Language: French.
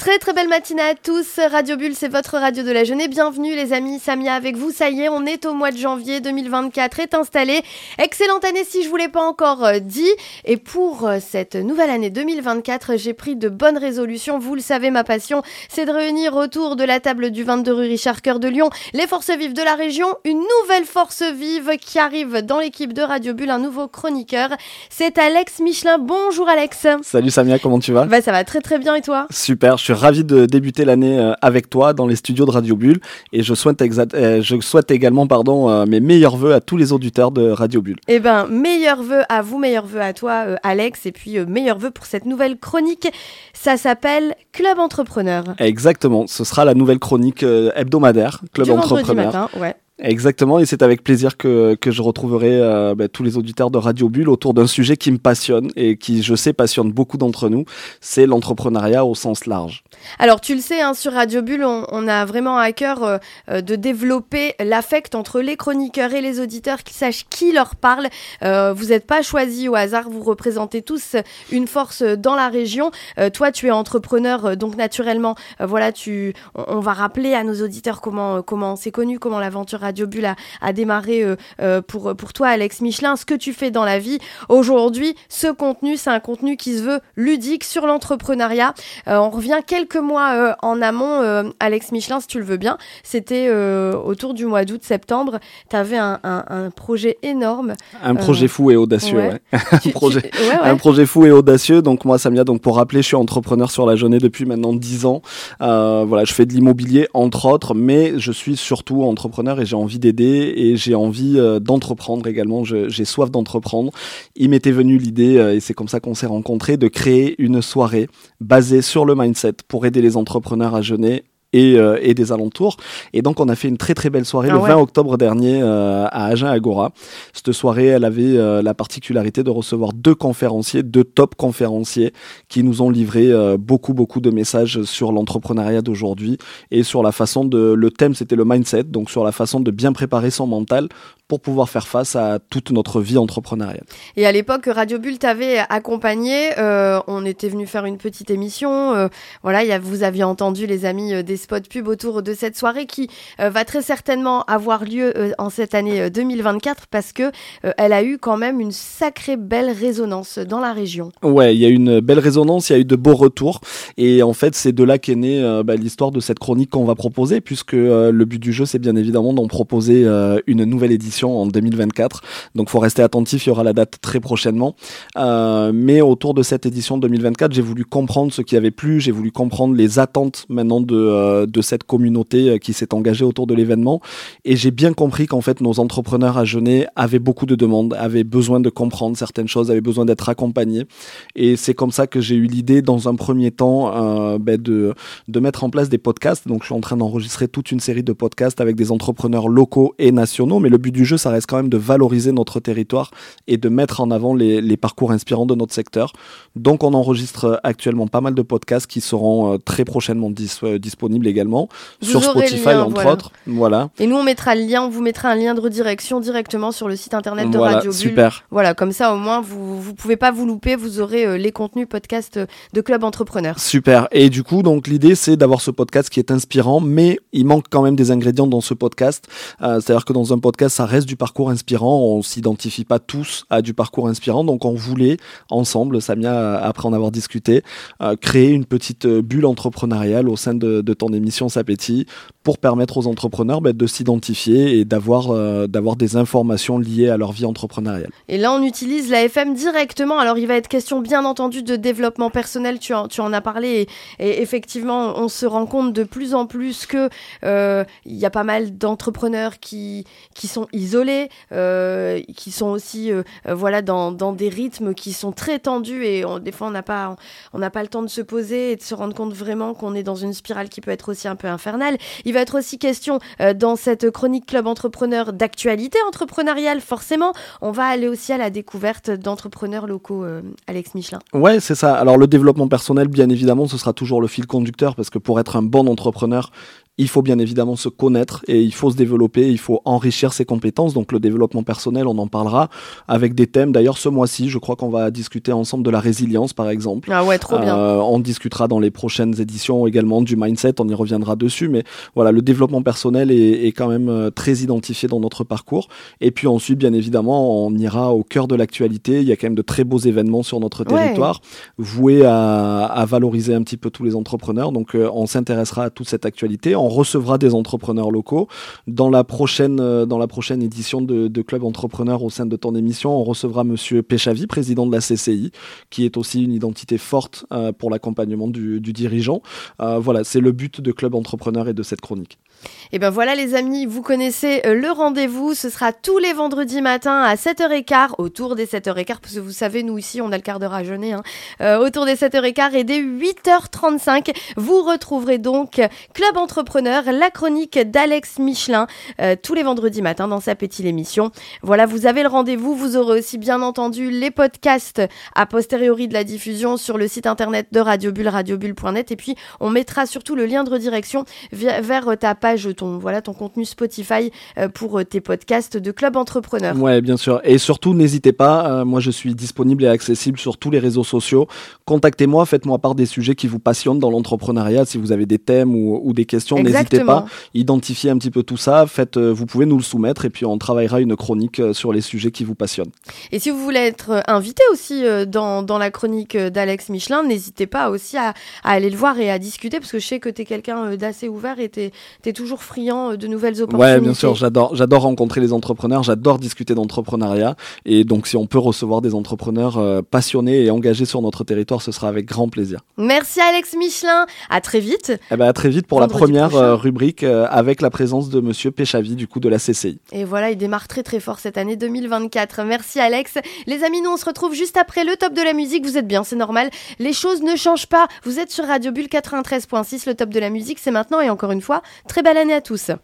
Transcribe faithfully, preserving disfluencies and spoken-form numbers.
Très très belle matinée à tous, Radio Bulle, c'est votre radio de la journée. Bienvenue les amis, Samia avec vous, ça y est, on est au mois de janvier deux mille vingt-quatre, est installé. Excellente année si je vous l'ai pas encore dit. Et pour cette nouvelle année deux mille vingt-quatre, j'ai pris de bonnes résolutions. Vous le savez, ma passion, c'est de réunir autour de la table du vingt-deux rue Richard Cœur de Lyon les forces vives de la région. Une nouvelle force vive qui arrive dans l'équipe de Radio Bulle, un nouveau chroniqueur. C'est Alex Michelin. Bonjour Alex. Salut Samia, comment tu vas ? Bah ça va très très bien et toi ? Super, je suis ravi de débuter l'année avec toi dans les studios de Radio Bulle et je souhaite, exa- je souhaite également pardon, mes meilleurs vœux à tous les auditeurs de Radio Bulle. Eh ben, meilleurs vœux à vous, meilleurs vœux à toi euh, Alex, et puis euh, meilleurs vœux pour cette nouvelle chronique. Ça s'appelle Club Entrepreneur. Exactement, ce sera la nouvelle chronique euh, hebdomadaire Club du Entrepreneur. vendredi matin, ouais. Exactement, et c'est avec plaisir que, que je retrouverai euh, bah, tous les auditeurs de Radio Bulle autour d'un sujet qui me passionne et qui, je sais, passionne beaucoup d'entre nous, c'est l'entrepreneuriat au sens large. Alors, tu le sais, hein, sur Radio Bulle, on, on a vraiment à cœur euh, de développer l'affect entre les chroniqueurs et les auditeurs, qu'ils sachent qui leur parle. Euh, vous n'êtes pas choisis au hasard, vous représentez tous une force dans la région. Euh, toi, tu es entrepreneur, donc naturellement, euh, voilà, tu, on, on va rappeler à nos auditeurs comment, comment c'est connu, comment l'aventure Radio Bulle a, a démarré euh, euh, pour, pour toi, Alex Michelin, ce que tu fais dans la vie. Aujourd'hui, ce contenu, c'est un contenu qui se veut ludique sur l'entrepreneuriat. Euh, on revient quelques mois euh, en amont, euh, Alex Michelin, si tu le veux bien. C'était euh, autour du mois d'août-septembre. Tu avais un, un, un projet énorme. Un projet euh, fou et audacieux, ouais. ouais. Tu, un, projet, tu, ouais, ouais. un projet fou et audacieux. Donc moi, Samia, donc pour rappeler, je suis entrepreneur sur la journée depuis maintenant dix ans. Euh, voilà, je fais de l'immobilier, entre autres, mais je suis surtout entrepreneur et j'ai envie d'aider et j'ai envie euh, d'entreprendre également. Je, j'ai soif d'entreprendre. Il m'était venu l'idée, euh, et c'est comme ça qu'on s'est rencontrés, de créer une soirée basée sur le mindset pour aider les entrepreneurs à jeûner et, euh, et des alentours. Et donc, on a fait une très très belle soirée ah le ouais. vingt octobre dernier euh, à Agen Agora. Cette soirée, elle avait euh, la particularité de recevoir deux conférenciers, deux top conférenciers qui nous ont livré euh, beaucoup beaucoup de messages sur l'entrepreneuriat d'aujourd'hui et sur la façon de... Le thème, c'était le mindset, donc sur la façon de bien préparer son mental pour pouvoir faire face à toute notre vie entrepreneuriale. Et à l'époque, Radio Bulle t'avait accompagné. Euh, on était venu faire une petite émission. Euh, voilà, y a, vous aviez entendu les amis euh, des spots pub autour de cette soirée qui euh, va très certainement avoir lieu euh, en cette année euh, deux mille vingt-quatre parce que euh, elle a eu quand même une sacrée belle résonance dans la région. Ouais, il y a eu une belle résonance, il y a eu de beaux retours et en fait c'est de là qu'est née euh, bah, l'histoire de cette chronique qu'on va proposer puisque euh, le but du jeu c'est bien évidemment d'en proposer euh, une nouvelle édition en deux mille vingt-quatre, donc faut rester attentif, il y aura la date très prochainement, euh, mais autour de cette édition deux mille vingt-quatre, j'ai voulu comprendre ce qui avait plu, j'ai voulu comprendre les attentes maintenant de, euh, de cette communauté qui s'est engagée autour de l'événement, et j'ai bien compris qu'en fait nos entrepreneurs à Genève avaient beaucoup de demandes, avaient besoin de comprendre certaines choses, avaient besoin d'être accompagnés, et c'est comme ça que j'ai eu l'idée dans un premier temps euh, ben de, de mettre en place des podcasts, donc je suis en train d'enregistrer toute une série de podcasts avec des entrepreneurs locaux et nationaux, mais le but du jeu ça reste quand même de valoriser notre territoire et de mettre en avant les, les parcours inspirants de notre secteur. Donc on enregistre actuellement pas mal de podcasts qui seront euh, très prochainement dis- euh, disponibles également vous sur Spotify lien, entre voilà. autres. Voilà. Et nous on mettra le lien, on vous mettra un lien de redirection directement sur le site internet de voilà, Radio Bulle. Super. Voilà, comme ça au moins vous vous pouvez pas vous louper, vous aurez euh, les contenus podcasts de Club Entrepreneur. Super. Et du coup donc l'idée c'est d'avoir ce podcast qui est inspirant, mais il manque quand même des ingrédients dans ce podcast. Euh, c'est-à-dire que dans un podcast ça reste du parcours inspirant, on s'identifie pas tous à du parcours inspirant, donc on voulait ensemble, Samia, après en avoir discuté, euh, créer une petite bulle entrepreneuriale au sein de, de ton émission S'appétit pour permettre aux entrepreneurs bah, de s'identifier et d'avoir, euh, d'avoir des informations liées à leur vie entrepreneuriale. Et là on utilise la F M directement, alors il va être question bien entendu de développement personnel, tu en, tu en as parlé et, et effectivement on se rend compte de plus en plus que euh, y a pas mal d'entrepreneurs qui, qui sont isolés, Euh, qui sont aussi euh, euh, voilà dans dans des rythmes qui sont très tendus et on, des fois on n'a pas on n'a pas le temps de se poser et de se rendre compte vraiment qu'on est dans une spirale qui peut être aussi un peu infernale. Il va être aussi question euh, dans cette chronique Club Entrepreneur d'actualité entrepreneuriale, forcément on va aller aussi à la découverte d'entrepreneurs locaux, euh, Alex Michelin. Ouais, c'est ça. Alors le développement personnel, bien évidemment, ce sera toujours le fil conducteur parce que pour être un bon entrepreneur, il faut bien évidemment se connaître et il faut se développer, il faut enrichir ses compétences. Donc le développement personnel, on en parlera avec des thèmes. D'ailleurs, ce mois-ci, je crois qu'on va discuter ensemble de la résilience, par exemple. Ah ouais, trop bien. Euh, on discutera dans les prochaines éditions également du mindset, on y reviendra dessus. Mais voilà, le développement personnel est, est quand même très identifié dans notre parcours. Et puis ensuite, bien évidemment, on ira au cœur de l'actualité. Il y a quand même de très beaux événements sur notre territoire, ouais. voués à, à valoriser un petit peu tous les entrepreneurs. Donc euh, on s'intéressera à toute cette actualité. On recevra des entrepreneurs locaux. Dans la prochaine, euh, dans la prochaine édition de, de Club Entrepreneur au sein de ton émission, on recevra Monsieur Péchavi, président de la C C I, qui est aussi une identité forte euh, pour l'accompagnement du, du dirigeant. Euh, voilà, c'est le but de Club Entrepreneur et de cette chronique. Et ben voilà les amis, vous connaissez le rendez-vous, ce sera tous les vendredis matins à sept heures quinze, autour des sept heures quinze, parce que vous savez, nous ici on a le quart d'heure à jeûner, hein, euh, autour des sept heures quinze et dès huit heures trente-cinq, vous retrouverez donc Club Entrepreneur, la chronique d'Alex Michelin, euh, tous les vendredis matins dans sa petite émission. Voilà, vous avez le rendez-vous, vous aurez aussi bien entendu les podcasts a posteriori de la diffusion sur le site internet de Radio Bulle, radiobulle point net, et puis on mettra surtout le lien de redirection via, vers ta page ton, voilà, ton contenu Spotify euh, pour euh, tes podcasts de Club Entrepreneur. Ouais, bien sûr. Et surtout, n'hésitez pas, euh, moi je suis disponible et accessible sur tous les réseaux sociaux. Contactez-moi, faites-moi part des sujets qui vous passionnent dans l'entrepreneuriat. Si vous avez des thèmes ou, ou des questions, Exactement. N'hésitez pas. Identifiez un petit peu tout ça. Faites, euh, vous pouvez nous le soumettre et puis on travaillera une chronique euh, sur les sujets qui vous passionnent. Et si vous voulez être invité aussi euh, dans, dans la chronique d'Alex Michelin, n'hésitez pas aussi à, à aller le voir et à discuter, parce que je sais que tu es quelqu'un euh, d'assez ouvert et tu es toujours friand de nouvelles opportunités. Ouais, bien sûr, j'adore, j'adore rencontrer les entrepreneurs, j'adore discuter d'entrepreneuriat, et donc si on peut recevoir des entrepreneurs euh, passionnés et engagés sur notre territoire, ce sera avec grand plaisir. Merci Alex Michelin, à très vite. Eh ben, à très vite pour Vendredi la première prochain. euh, rubrique euh, avec la présence de Monsieur Péchavi du coup de la C C I. Et voilà, il démarre très très fort cette année deux mille vingt-quatre. Merci Alex. Les amis, nous on se retrouve juste après le top de la musique. Vous êtes bien, c'est normal. Les choses ne changent pas. Vous êtes sur Radio Bulle quatre-vingt-treize virgule six. Le top de la musique, c'est maintenant. Et encore une fois, très belle année à tous.